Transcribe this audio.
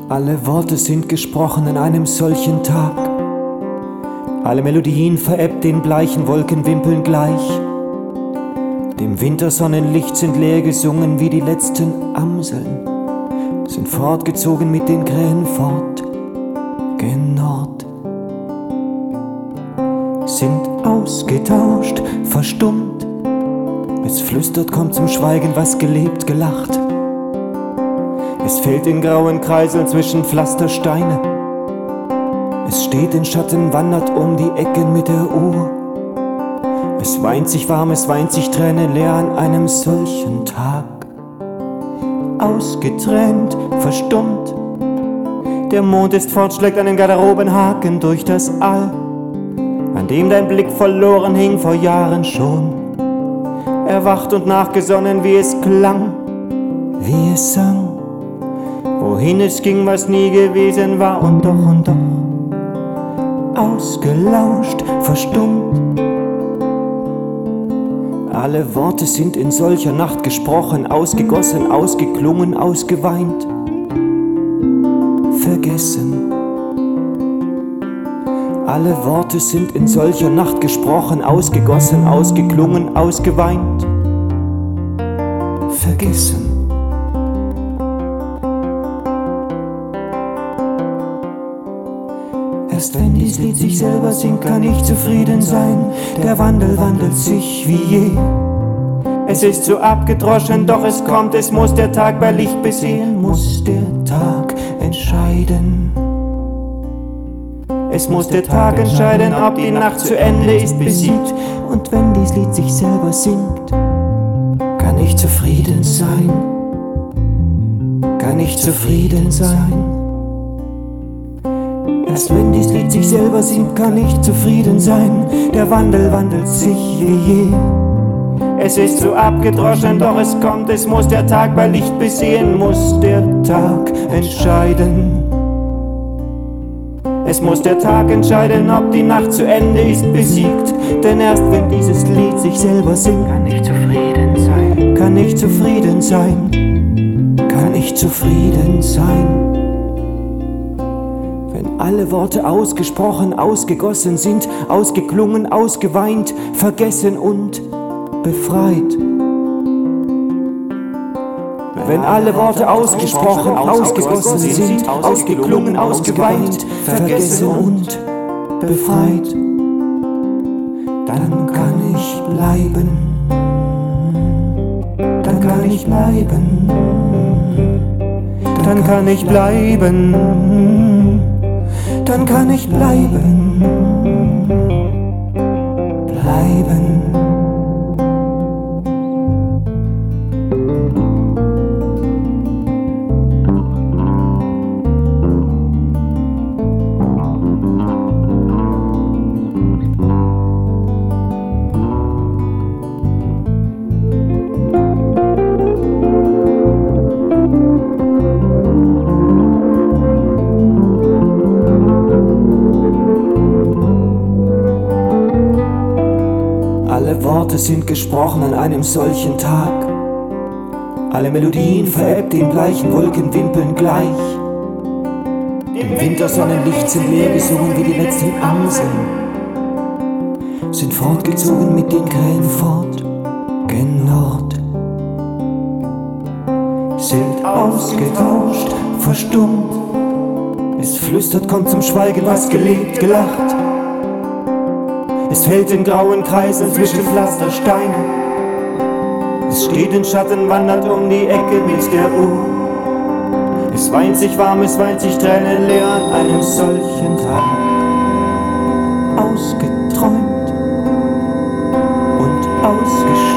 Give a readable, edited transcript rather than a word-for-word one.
Alle Worte sind gesprochen an einem solchen Tag. Alle Melodien verebbt den bleichen Wolkenwimpeln gleich. Dem Wintersonnenlicht sind leer gesungen wie die letzten Amseln, sind fortgezogen mit den Krähen fort, gen Nord. Sind ausgetauscht, verstummt. Es flüstert, kommt zum Schweigen, was gelebt, gelacht. Es fällt in grauen Kreiseln zwischen Pflastersteine. Es steht in Schatten, wandert um die Ecken mit der Uhr. Es weint sich warm, es weint sich Tränen leer an einem solchen Tag. Ausgetrennt, verstummt. Der Mond ist fort, schlägt einen Garderobenhaken durch das All, an dem dein Blick verloren hing vor Jahren schon. Erwacht und nachgesonnen, wie es klang, wie es sang. Wohin es ging, was nie gewesen war, und doch, ausgelauscht, verstummt. Alle Worte sind in solcher Nacht gesprochen, ausgegossen, ausgeklungen, ausgeweint, vergessen. Alle Worte sind in solcher Nacht gesprochen, ausgegossen, ausgeklungen, ausgeweint, vergessen. Erst wenn dies Lied sich selber singt, kann ich zufrieden sein. Der Wandel wandelt sich wie je. Es ist so abgedroschen, doch es kommt, es muss der Tag bei Licht besehen, muss der Tag entscheiden. Es muss der Tag entscheiden, ob die Nacht zu Ende ist, besiegt. Und wenn dies Lied sich selber singt, kann ich zufrieden sein. Kann ich zufrieden sein. Erst wenn dies Lied sich selber singt, kann ich zufrieden sein. Der Wandel wandelt sich wie je. Es ist so abgedroschen, doch es kommt, es muss der Tag bei Licht besehen, muss der Tag entscheiden. Es muss der Tag entscheiden, ob die Nacht zu Ende ist, besiegt. Denn erst wenn dieses Lied sich selber singt, kann ich zufrieden sein. Kann ich zufrieden sein. Kann ich zufrieden sein. Wenn alle Worte ausgesprochen, ausgegossen sind, ausgeklungen, ausgeweint, vergessen und befreit. Wenn alle Worte ausgesprochen, ausgegossen sind, ausgeklungen, ausgeweint, vergessen und befreit, dann kann ich bleiben, dann kann ich bleiben, dann kann ich bleiben, dann kann ich bleiben, bleiben. Alle Worte sind gesprochen an einem solchen Tag. Alle Melodien verebbt den bleichen Wolkenwimpeln gleich. Im Wintersonnenlicht sind leer gesungen wie die letzten Amseln, sind fortgezogen mit den Krähen fort, gen Nord. Sind ausgetauscht, verstummt. Es flüstert, kommt zum Schweigen, was gelebt, gelacht. Es fällt in grauen Kreisen zwischen Pflastersteinen. Es steht in Schatten, wandert um die Ecke mit der Uhr. Es weint sich warm, es weint sich Tränen leer an einem solchen Tag. Ausgeträumt und ausgeschlafen.